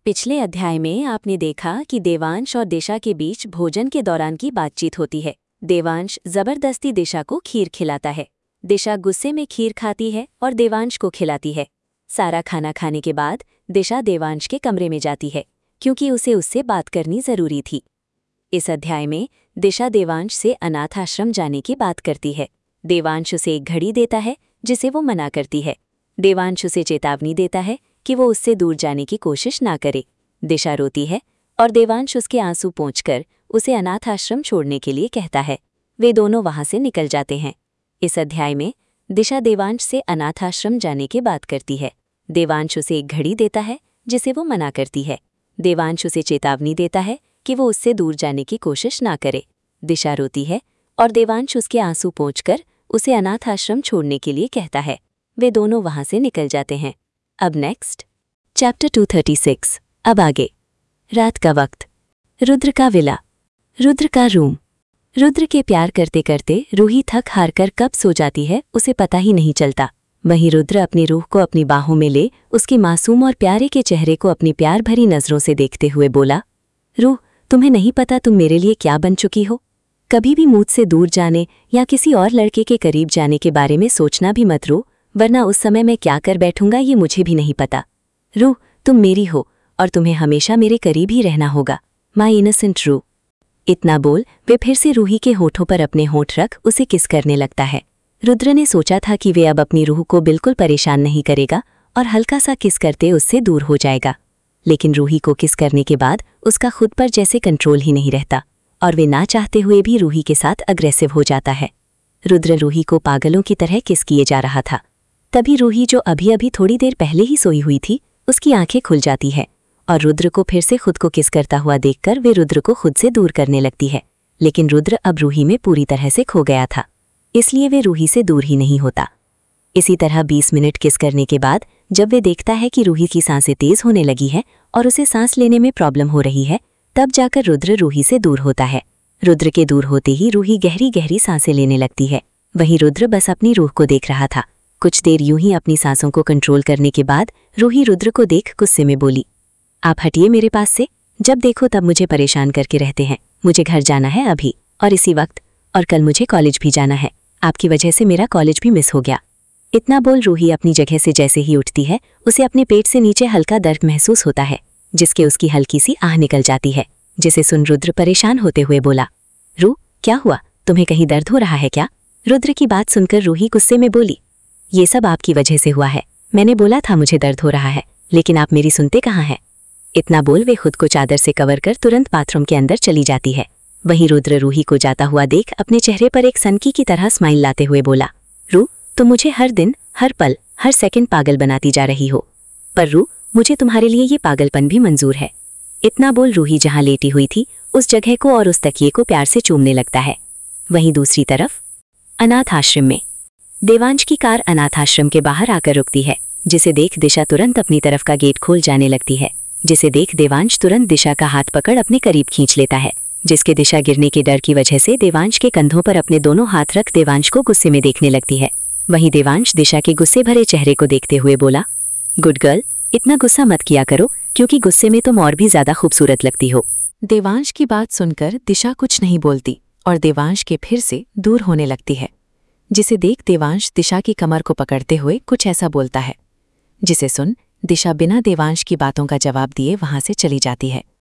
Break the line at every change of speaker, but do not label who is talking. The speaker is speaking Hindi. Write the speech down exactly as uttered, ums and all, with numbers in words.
पिछले अध्याय में आपने देखा कि देवांश और दिशा के बीच भोजन के दौरान की बातचीत होती है। देवांश जबरदस्ती दिशा को खीर खिलाता है। दिशा गुस्से में खीर खाती है और देवांश को खिलाती है। सारा खाना खाने के बाद दिशा देवांश के कमरे में जाती है क्योंकि उसे उससे बात करनी जरूरी थी। इस अध्याय में दिशा देवांश से अनाथ आश्रम जाने की बात करती है। देवांश उसे एक घड़ी देता है जिसे वो मना करती है। देवांश उसे चेतावनी देता है कि वो उससे दूर जाने की कोशिश ना करे। दिशा रोती है और देवांश उसके आंसू पोंछकर उसे अनाथ आश्रम छोड़ने के लिए कहता है। वे दोनों वहां से निकल जाते हैं। इस अध्याय में दिशा देवांश से अनाथ आश्रम जाने की बात करती है। देवांश उसे एक घड़ी देता है जिसे वो मना करती है। देवांश उसे चेतावनी देता है कि वो उससे दूर जाने की कोशिश ना करे। दिशा रोती है और देवांश उसके आंसू पोंछकर उसे अनाथ आश्रम छोड़ने के लिए कहता है। वे दोनों वहां से निकल जाते हैं। अब next chapter two thirty six. अब आगे। रात का वक्त। रुद्र का विला। रुद्र का रूम। रुद्र के प्यार करते करते रूही थक हार कर कब सो जाती है उसे पता ही नहीं चलता। वहीं रुद्र अपनी रूह को अपनी बाहों में ले उसके मासूम और प्यारे के चेहरे को अपनी प्यार भरी नजरों से देखते हुए बोला, रूह, तुम्हें नहीं पता तुम मेरे लिए क्या बन चुकी हो। कभी भी मुझसे दूर जाने या किसी और लड़के के करीब जाने के बारे में सोचना भी मत रो, वरना उस समय मैं क्या कर बैठूंगा ये मुझे भी नहीं पता। रूह, तुम मेरी हो और तुम्हें हमेशा मेरे करीब ही रहना होगा। माई इनोसेंट रूह। इतना बोल वे फिर से रूही के होठों पर अपने होठ रख उसे किस करने लगता है। रुद्र ने सोचा था कि वे अब अपनी रूह को बिल्कुल परेशान नहीं करेगा और हल्का सा किस करते उससे दूर हो जाएगा, लेकिन रूही को किस करने के बाद उसका खुद पर जैसे कंट्रोल ही नहीं रहता और वे ना चाहते हुए भी रूही के साथ अग्रेसिव हो जाता है। रुद्र रूही को पागलों की तरह किस किए जा रहा था। तभी रूही, जो अभी अभी थोड़ी देर पहले ही सोई हुई थी, उसकी आंखें खुल जाती है और रुद्र को फिर से खुद को किस करता हुआ देखकर वे रुद्र को खुद से दूर करने लगती है। लेकिन रुद्र अब रूही में पूरी तरह से खो गया था, इसलिए वे रूही से दूर ही नहीं होता। इसी तरह बीस मिनट किस करने के बाद जब वे देखता है कि रूही की सांसें तेज होने लगी है और उसे सांस लेने में प्रॉब्लम हो रही है, तब जाकर रुद्र रूही से दूर होता है। रुद्र के दूर होते ही रूही गहरी गहरी सांसें लेने लगती है। वहीं रुद्र बस अपनी रूह को देख रहा था। कुछ देर यूं ही अपनी सांसों को कंट्रोल करने के बाद रूही रुद्र को देख गुस्से में बोली, आप हटिए मेरे पास से। जब देखो तब मुझे परेशान करके रहते हैं। मुझे घर जाना है अभी और इसी वक्त, और कल मुझे कॉलेज भी जाना है। आपकी वजह से मेरा कॉलेज भी मिस हो गया। इतना बोल रूही अपनी जगह से जैसे ही उठती है उसे अपने पेट से नीचे हल्का दर्द महसूस होता है, जिसके उसकी हल्की सी आह निकल जाती है, जिसे सुन रुद्र परेशान होते हुए बोला, रूह, क्या हुआ, तुम्हें कहीं दर्द हो रहा है क्या। रुद्र की बात सुनकर रूही गुस्से में बोली, ये सब आपकी वजह से हुआ है। मैंने बोला था मुझे दर्द हो रहा है, लेकिन आप मेरी सुनते कहाँ हैं। इतना बोल वे खुद को चादर से कवर कर तुरंत बाथरूम के अंदर चली जाती है। वहीं रुद्र रूही को जाता हुआ देख अपने चेहरे पर एक सनकी की तरह स्माइल लाते हुए बोला, रूह, तुम मुझे हर दिन, हर पल, हर सेकंड पागल बनाती जा रही हो, पर रूह, मुझे तुम्हारे लिए ये पागलपन भी मंजूर है। इतना बोल रूही जहां लेटी हुई थी उस जगह को और उस तकिए को प्यार से चूमने लगता है। वहीं दूसरी तरफ अनाथ आश्रम में देवांश की कार अनाथ आश्रम के बाहर आकर रुकती है, जिसे देख दिशा तुरंत अपनी तरफ का गेट खोल जाने लगती है। जिसे देख देवांश तुरंत दिशा का हाथ पकड़ अपने करीब खींच लेता है, जिसके दिशा गिरने के डर की वजह से देवांश के कंधों पर अपने दोनों हाथ रख देवांश को गुस्से में देखने लगती है। वहीं देवांश दिशा के गुस्से भरे चेहरे को देखते हुए बोला, गुड गर्ल, इतना गुस्सा मत किया करो, क्योंकि गुस्से में तुम और भी ज्यादा खूबसूरत लगती हो।
देवांश की बात सुनकर दिशा कुछ नहीं बोलती और देवांश के फिर से दूर होने लगती है, जिसे देख देवांश दिशा की कमर को पकड़ते हुए कुछ ऐसा बोलता है, जिसे सुन दिशा बिना देवांश की बातों का जवाब दिए वहां से चली जाती है।